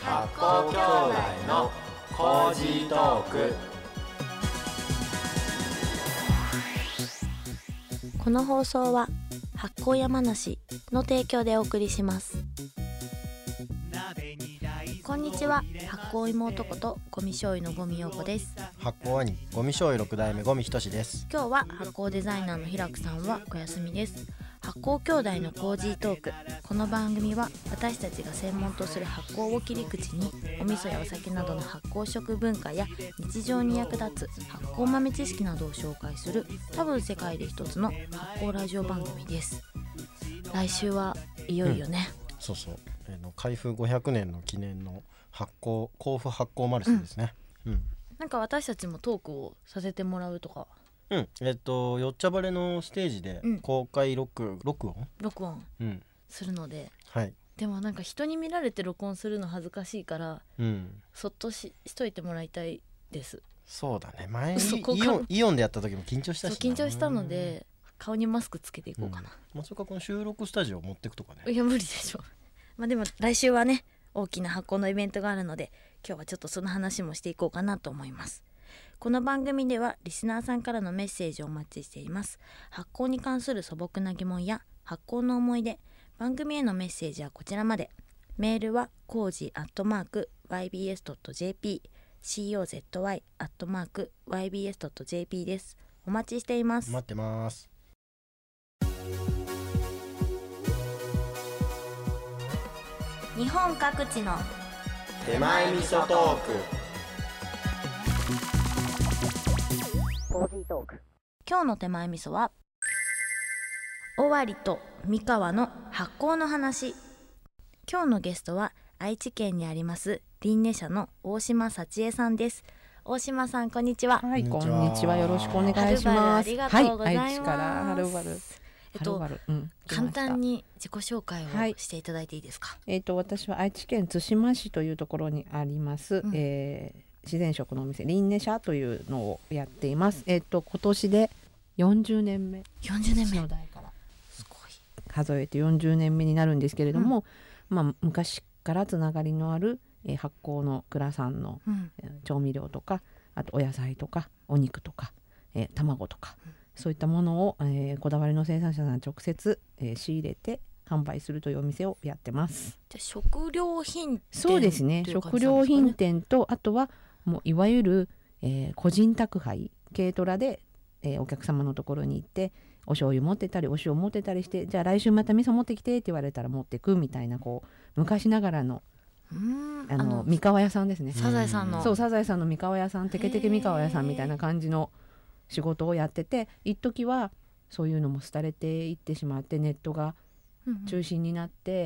発酵兄弟のコージートーク。 この放送は発酵山梨の提供でお送りします。こんにちは、発酵妹ことゴミ醤油のゴミ陽子です。 発酵兄ゴミ醤油6代目ゴミひとしです。 今日は発酵デザイナーの平久さんはお休みです。発酵兄弟のコージートーク。この番組は私たちが専門とする発酵を切り口にお味噌やお酒などの発酵食文化や日常に役立つ発酵豆知識などを紹介する多分世界で一つの発酵ラジオ番組です。来週はいよいよね、 そうそう、開封500年の記念の発酵甲府発酵マルシェですね。 なんか私たちもトークをさせてもらうとか。 よっちゃばれのステージで公開録音、 するので、 はい。 でもなんか人に見られて録音するの恥ずかしいから、そっと しといてもらいたいです。 そうだね、前にイオンでやった時も緊張したしな。 緊張したので顔にマスクつけていこうかな。 それかこの収録スタジオを持っていくとかね。 いや無理でしょ。でも来週はね、大きな発酵のイベントがあるので、今日はちょっとその話もしていこうかなと思います。この番組ではリスナーさんからのメッセージをお待ちしています。発酵に関する素朴な疑問や発酵の思い出、番組へのメッセージはこちらまで。メールはkoji@ybs.jp、 cozy@ybs.jp です。お待ちしています。 待ってます。 日本各地の手前味噌トーク。 今日の手前味噌は尾張と三河の発酵の話。今日のゲストは愛知県にあります林根社の大島幸恵さんです。大島さん、こんにちは。 はい、こんにちは。よろしくお願いします。 ありがとうございます。 愛知からはるばる。 簡単に自己紹介をしていただいていいですか？ 私は愛知県津島市というところにあります、自然食のお店林根社というのをやっています。今年で40年目。 40年目。 初代からすごい。 数えて40年目になるんですけれども、昔からつながりのある、発酵の蔵さんの、調味料とか、あとお野菜とかお肉とか、卵とか、そういったものを、こだわりの生産者さん直接、仕入れて販売するというお店をやってます。 じゃあ食料品店。 そうですね、食料品店と、あとはもういわゆる、個人宅配軽トラで、お客様のところに行ってお醤油持ってたりお塩持ってたりして、じゃあ来週また味噌持ってきてって言われたら持ってくみたいな、こう昔ながらの三河屋さんですね。 サザエさんの。 そう、サザエさんの三河屋さん、テケテケ三河屋さんみたいな感じの仕事をやってて、一時はそういうのも廃れていってしまって、ネットが中心になって、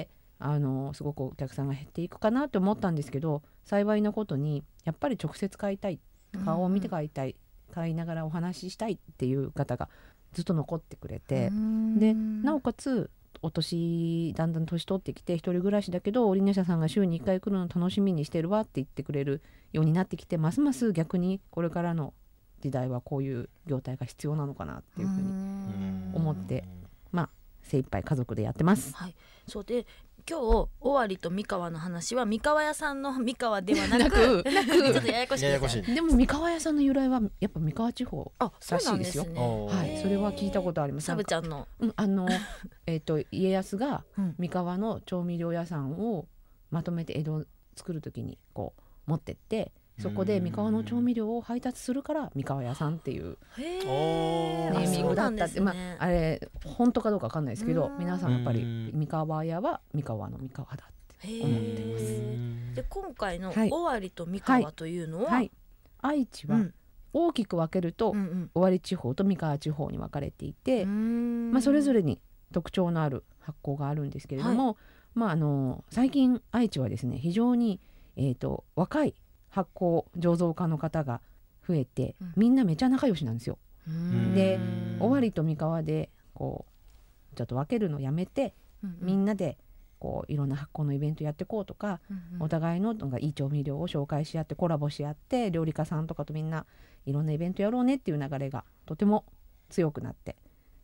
すごくお客さんが減っていくかなと思ったんですけど、幸いなことにやっぱり直接買いたい、顔を見て買いたい、買いながらお話ししたいっていう方がずっと残ってくれて、でなおかつだんだん年取ってきて、一人暮らしだけど林根社さんが週に1回来るの楽しみにしてるわって言ってくれるようになってきて、ますます逆にこれからの時代はこういう業態が必要なのかなっていうふうに思って、精一杯家族でやってます。 はい、そうで、今日尾張と三河の話は三河屋さんの三河ではなくちょっとややこしいです。 でも三河屋さんの由来はやっぱ三河地方らしいですよ。はい、それは聞いたことあります。 サブちゃんの家康が三河の調味料屋さんをまとめて江戸作る時にこう持ってって、そこで三河の調味料を配達するから三河屋さんっていうネーミングだったって、あれ本当かどうか分かんないですけど、皆さんやっぱり三河屋は三河の三河だって思ってます。 で、今回の尾張と三河というのは、 愛知は大きく分けると尾張地方と三河地方に分かれていて、それぞれに特徴のある発酵があるんですけれども、最近愛知はですね、非常に、若い発酵醸造家の方が増えて、みんなめちゃ仲良しなんですよ。で、尾張と三河でこうちょっと分けるのやめて、みんなでこういろんな発酵のイベントやっていこうとか、お互いのなんかいい調味料を紹介し合ってコラボし合って、料理家さんとかとみんないろんなイベントやろうねっていう流れがとても強くなって、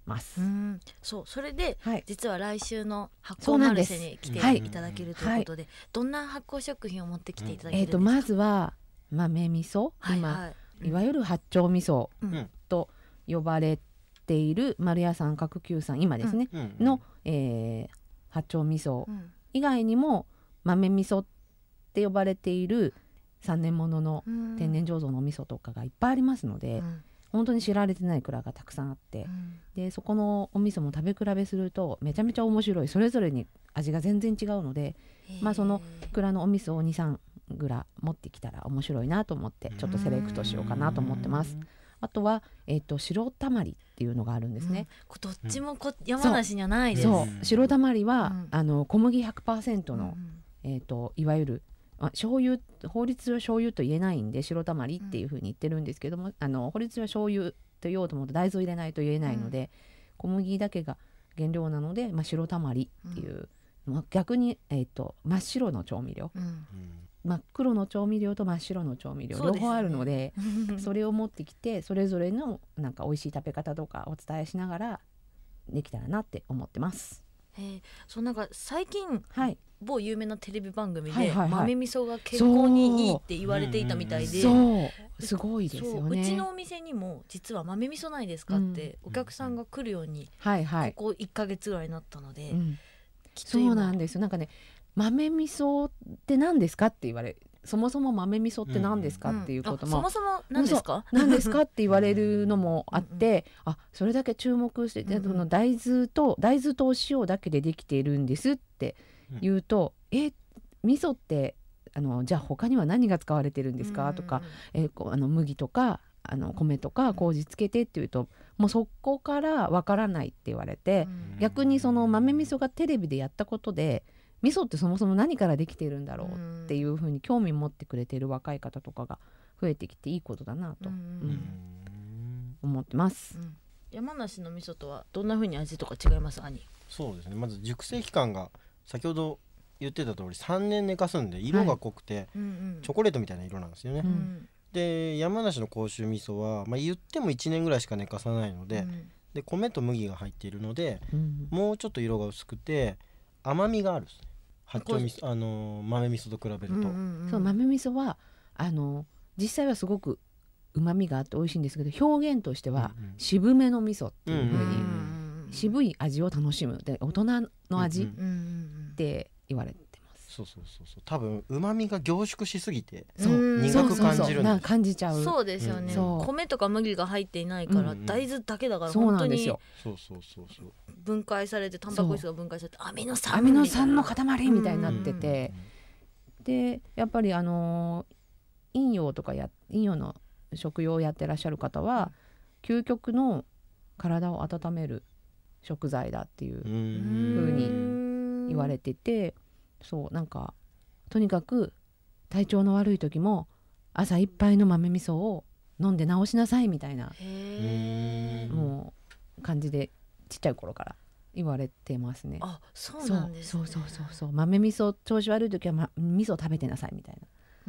ます。 そう、それで、 はい、 実は来週の発酵マルシェに来てはいいただけるということで、どんな発酵食品を持ってきていただけるんですか？ まずは豆味噌、今、いわゆる八丁味噌と呼ばれている丸屋さん角久さん今ですね、の、八丁味噌以外にも豆味噌って呼ばれている3年ものの天然醸造のお味噌とかがいっぱいありますので、本当に知られてない蔵がたくさんあって、でそこのお味噌も食べ比べするとめちゃめちゃ面白い、それぞれに味が全然違うので、その蔵のお味噌を 2,3 蔵持ってきたら面白いなと思ってちょっとセレクトしようかなと思ってます。あとは、白たまりっていうのがあるんですね。 どっちも山梨にはないです。 そう白たまりは、小麦 100% の、いわゆる醤油、法律は醤油と言えないんで白たまりっていう風に言ってるんですけども、法律は醤油と言おうと思うと大豆を入れないと言えないので、小麦だけが原料なので、白たまりっていう、逆に、真っ白の調味料、真っ黒の調味料と真っ白の調味料、両方あるのでそれを持ってきてそれぞれのなんか美味しい食べ方とかお伝えしながらできたらなって思ってます。 そう、なんか最近、某有名なテレビ番組で、 はいはいはい、 豆味噌が健康にいいって言われていたみたいで、 そうすごいですよね。 うちのお店にも実は豆味噌ないですかってお客さんが来るように、ここ1ヶ月ぐらいになったので、 そうなんですよ。なんかね、豆味噌って何ですかって言われ、そもそも豆味噌って何ですかっていうことも、 そもそも何ですかって言われるのもあってそれだけ注目して、大豆とお塩だけでできているんですって言うと、味噌ってじゃあ他には何が使われてるんですかとか、麦とか米とか麹つけてっていうと、もうそこからわからないって言われて、逆にその豆味噌がテレビでやったことで味噌ってそもそも何からできているんだろうっていうふうに興味持ってくれている若い方とかが増えてきていいことだなと、思ってます。 山梨の味噌とはどんなふうに味とか違います？ そうですね、まず熟成期間が先ほど言ってた通り3年寝かすんで色が濃くて、チョコレートみたいな色なんですよね。で山梨の甲州味噌は、言っても1年ぐらいしか寝かさないので、で米と麦が入っているので、もうちょっと色が薄くて甘みがあるんですね。八丁味噌、豆味噌と比べると、 そう豆味噌は実際はすごく旨味があって美味しいんですけど、表現としては渋めの味噌っていう風に、渋い味を楽しむで大人の味って言われてます。 そう多分旨味が凝縮しすぎて苦く感じるんです。 感じちゃう。 そうですよね。米とか麦が入っていないから、大豆だけだから本当に分解されて、タンパク質が分解されてアミノ酸の塊みたいになってて、でやっぱり飲用の食用をやってらっしゃる方は究極の体を温める食材だっていう風に言われてて、そうなんかとにかく体調の悪い時も朝一杯の豆味噌を飲んで治しなさいみたいなもう感じでちっちゃい頃から言われてますね。 そうなんですね。 そう豆味噌調子悪い時は、味噌食べてなさいみたいな。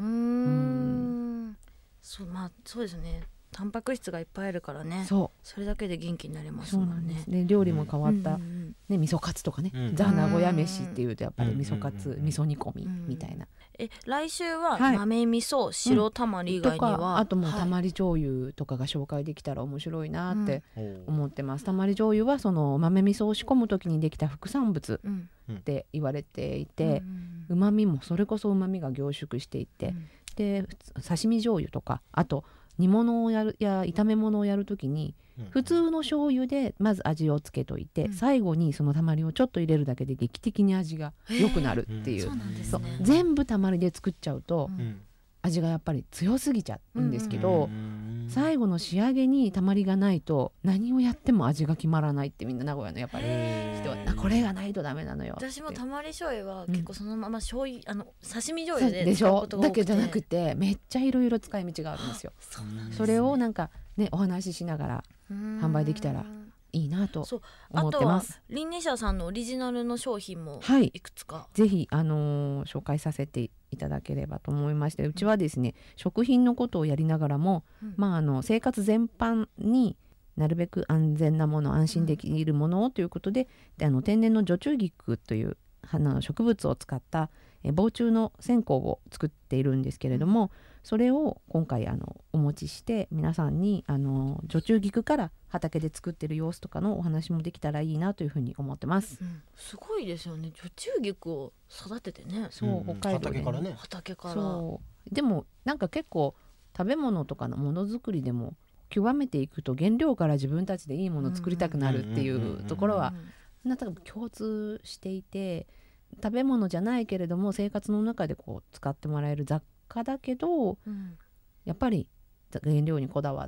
そうですね。タンパク質がいっぱいあるからね。それだけで元気になれますもんね。 で料理も変わった、味噌カツとかね、ザ・名古屋飯っていうとやっぱり味噌カツ、味噌煮込みみたいな。 来週は豆味噌、白たまり以外には、 あともうたまり醤油とかが紹介できたら面白いなって思ってます。たまり醤油はその豆味噌を仕込む時にできた副産物って言われていて、旨味もそれこそ旨味が凝縮していて、で刺身醤油とか、あと煮物をや炒め物をやるときに、普通の醤油でまず味をつけといて、最後にそのたまりをちょっと入れるだけで劇的に味が良くなるっていう、全部たまりで作っちゃうと、味がやっぱり強すぎちゃうんですけど、最後の仕上げにたまりがないと何をやっても味が決まらないってみんな名古屋のやっぱり人はこれがないとダメなのよ。 私もたまり醤油は結構そのまま醤油刺身醤油で使うことが多くて、だけじゃなくてめっちゃいろいろ使い道があるんですよ。それをなんかねお話ししながら販売できたらいいなと思ってます。 あとはリンネ社さんのオリジナルの商品もいくつか、 ぜひ紹介させていただければと思いまして、うちはですね食品のことをやりながらも、生活全般になるべく安全なもの、安心できるものをということで、天然の除虫菊という花の植物を使った防虫の線香を作っているんですけれども、それを今回お持ちして皆さんに除虫菊から畑で作ってる様子とかのお話もできたらいいなというふうに思ってます。 すごいですよね、除虫菊を育ててね。 そう、北海道で、ね、 畑からそうでもなんか結構食べ物とかのものづくりでも極めていくと原料から自分たちでいいものを作りたくなるっていうところはなんか共通していて、食べ物じゃないけれども生活の中でこう使ってもらえる雑貨だけど、やっぱり原料にこだわって、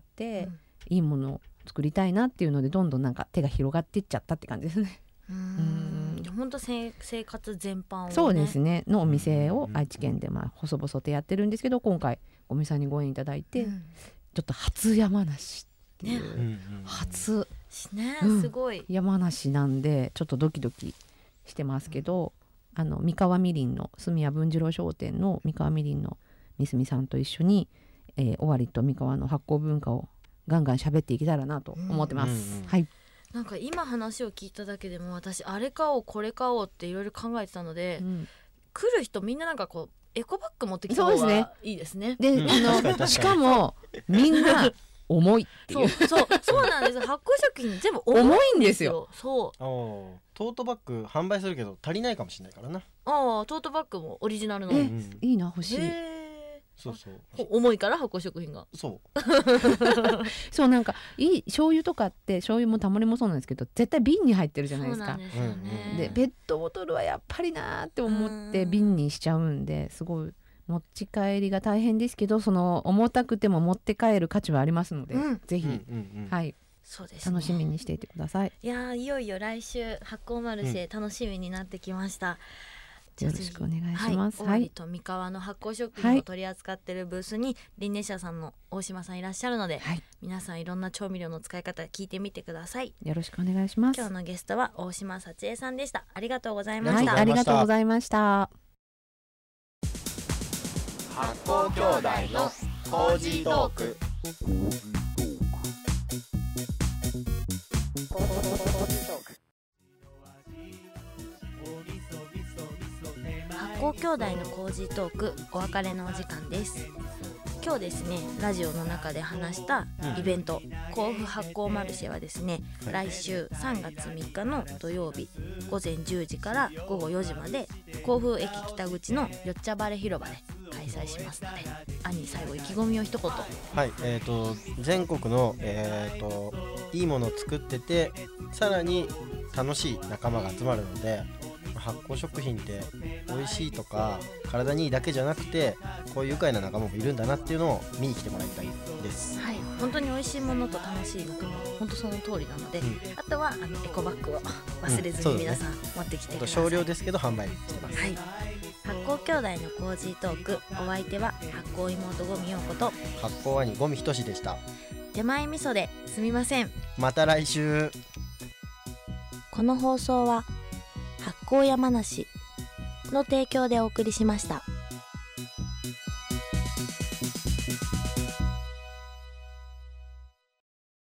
いいものを作りたいなっていうのでどんどんなんか手が広がっていっちゃったって感じですね。 本当生活全般を、ね、 そうですねのお店を愛知県で細々とやってるんですけど、今回五味さんにご縁いただいて、ちょっと初山梨っていう、初、 ね、すごい山梨なんでちょっとドキドキしてますけど、三河みりんの住谷文次郎商店の三河みりんの三角さんと一緒に、尾張と三河の発酵文化をガンガン喋っていけたらなと思ってます。はい。 なんか今話を聞いただけでも私あれ買おうこれ買おうっていろいろ考えてたので、来る人みんななんかこうエコバッグ持ってきた方がいいですね。 で、しかもみんな重いっていうそうなんです。発酵食品全部重いんですよ。 そうトートバッグ販売するけど足りないかもしれないからな。 トートバッグもオリジナルの、 いいな、欲しい。 そう重いから発酵食品がそうなんかいい醤油とかって醤油もたまりもそうなんですけど絶対瓶に入ってるじゃないですか。でペットボトルはやっぱりなーって思って瓶にしちゃうんで、すごい持ち帰りが大変ですけど、その重たくても持って帰る価値はありますので、ぜひ、はい、そうですね、楽しみにしていてください。 いやいよいよ来週発酵マルシェ楽しみになってきました。 よろしくお願いします。 尾張と三河の発酵食品を取り扱っているブースにリンネシャさんの大島さんいらっしゃるので、皆さんいろんな調味料の使い方聞いてみてください。 よろしくお願いします。 今日のゲストは大島幸恵さんでした。ありがとうございました。 ありがとうございました。 発酵兄弟のコージートーク。 発酵兄弟のコージートーク、お別れのお時間です。今日ですね、ラジオの中で話したイベント、甲府発酵マルシェはですね、来週3月3日の土曜日午前10時から午後4時まで甲府駅北口のよっちゃバレ広場で開催しますので、兄最後意気込みを一言。 はい、全国の、いいものを作っててさらに楽しい仲間が集まるので、発酵食品って美味しいとか体にいいだけじゃなくて、こういう愉快な仲間もいるんだなっていうのを見に来てもらいたいです。 はい、本当に美味しいものと楽しい仲間、本当その通りなので、あとはエコバッグを忘れずに皆さん持ってきてください。 少量ですけど販売してます。 はい、発酵兄弟のコージートーク、お相手は発酵妹五味陽子と発酵兄五味仁でした。 手前味噌ですみません。 また来週。 この放送は発酵山梨の提供でお送りしました。